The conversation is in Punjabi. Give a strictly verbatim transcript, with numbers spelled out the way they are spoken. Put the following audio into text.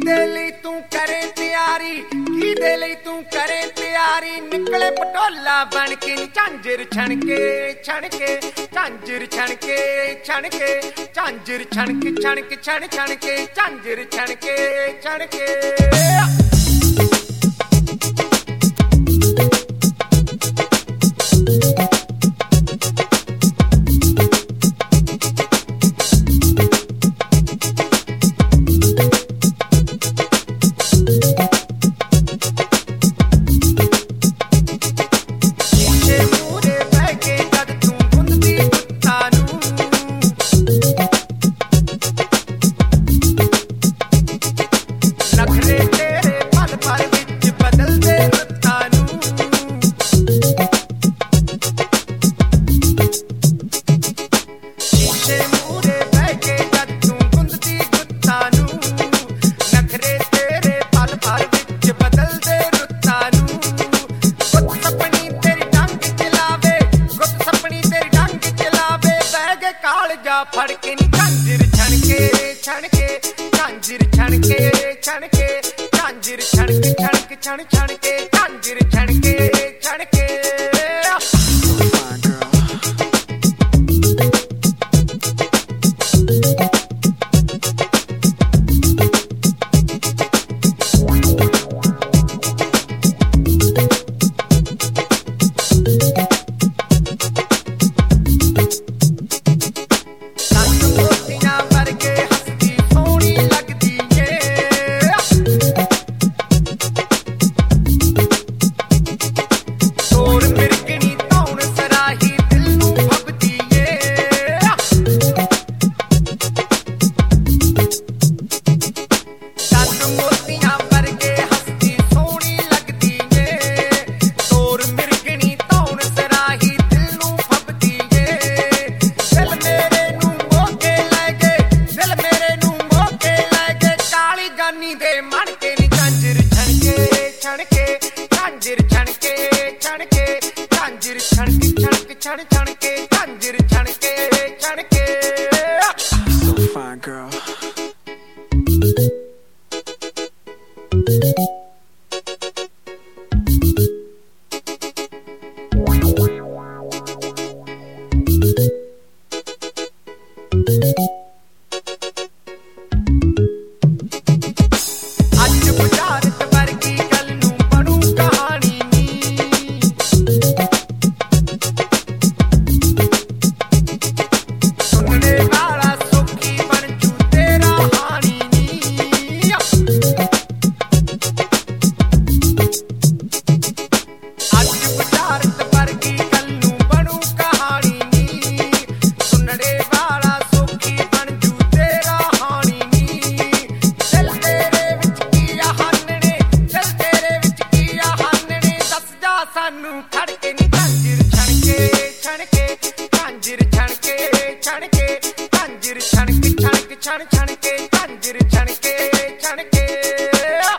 ਦੇ ਲਈ ਤੂੰ ਕਰੇ ਤਿਆਰੀ, ਕਿਹਦੇ ਲਈ ਤੂੰ ਕਰੇ ਤਿਆਰੀ। ਨਿਕਲੇ ਪਟੋਲਾ ਬਣ ਕੇ ਝਾਂਜਰ ਛਣਕੇ ਛਣਕੇ, ਝਾਂਜਰ ਛਣਕੇ ਛਣਕੇ, ਝਾਂਜਰ ਛਣਕੇ ਛਣਕੇ ਛਣ ਛਣਕੇ, ਝਾਂਜਰ ਛਣਕੇ ਛਣਕੇ। ਫੜ ਕੇ ਨੀ ਝਾਂਜਰ ਛਣਕੇ ਛਣਕੇ, ਝਾਂਜਰ ਛਣਕੇ ਛਣਕੇ, ਝਾਂਜਰ ਛਣਕੇ ਛਣਕੇ ਛਣ ਛਣਕੇ, ਝਾਂਜਰ ਛਣਕੇ ਛਣਕੇ। ਦੇ ਮਣ ਕੇ ਨੀ ਝਾਂਜਰ ਛਣਕੇ ਛਣਕੇ, ਝਾਂਜਰ ਛਣਕੇ ਛਣਕੇ, ਝਾਂਜਰ ਛਣਕੇ ਛਣਕੇ ਛਣ ਛਣਕੇ, ਝਾਂਜਰ ਛਣਕੇ ਛਣਕੇ। So fine, girl. ਸਾਨੂੰ ਖੜ ਕੇ ਨੀ ਝਾਂਜਰ ਛਣਕੇ ਛਣਕੇ, ਝਾਂਜਰ ਛਣਕੇ ਛਣਕੇ, ਝਾਂਜਰ ਛਣਕੇ ਛਣਕੇ ਛਣ ਛਣਕੇ, ਝਾਂਜਰ ਛਣਕੇ ਛਣਕੇ।